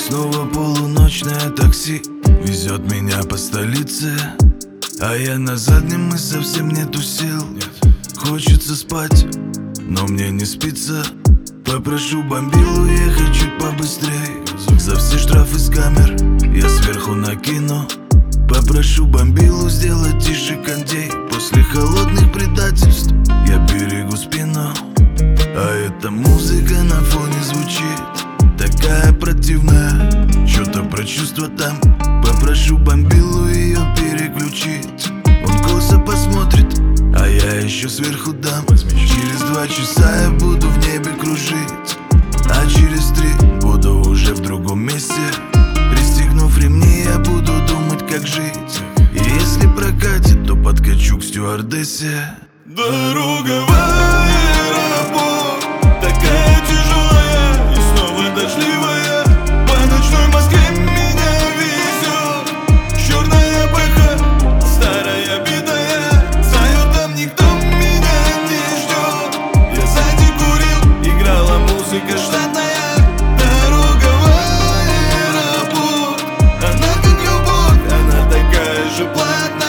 Снова полуночное такси везет меня по столице, а я на заднем и совсем нету сил. Хочется спать, но мне не спится. Попрошу бомбилу ехать чуть побыстрей. За все штрафы с камер я сверху накину. Попрошу бомбилу сделать тише кондей. После холодных предательств я берегу спину, а эта музыка на фоне звучит такая противная. Что-то про чувства там. Попрошу бомбилу ее переключить. Он косо посмотрит, а я еще сверху дам. Через 2 часа я буду в небе кружить, а через 3 буду уже в другом месте. Пристегнув ремни, я буду думать, как жить. И если прокатит, то подкачу к стюардессе. Дорога в аэропорт такая тяжелая и снова дождливая. По ночной Москве меня везет черная БХ, старая битая. Знаю, там никто меня не ждет. Я сзади курил, играла музыка штатная. Дорога в аэропорт, она как любовь, она такая же платная.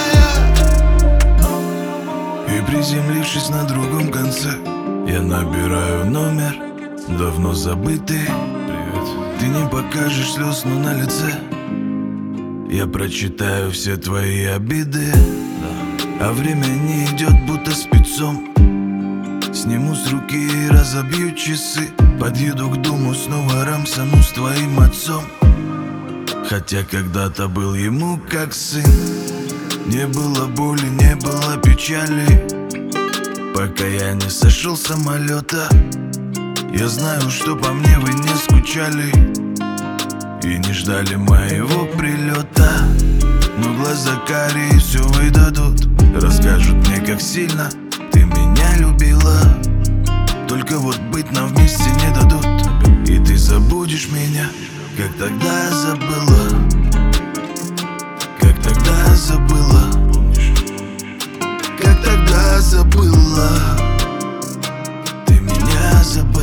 И приземлившись на другом конце, я набираю номер, давно забытый. Привет. Ты не покажешь слез, но на лице я прочитаю все твои обиды. А время не идет, будто спецом. Сниму с руки и разобью часы. Подъеду к дому, снова рамсану с твоим отцом. Хотя когда-то был ему как сын. Не было боли, не было печали, пока я не сошел с самолета. Я знаю, что по мне вы не скучали и не ждали моего прилета. Но глаза карие все выдадут, расскажут мне, как сильно ты меня любила. Только вот быть нам вместе не дадут, и ты забудешь меня, как тогда забыла. Как тогда забыла, как тогда забыла. Ты меня забыла.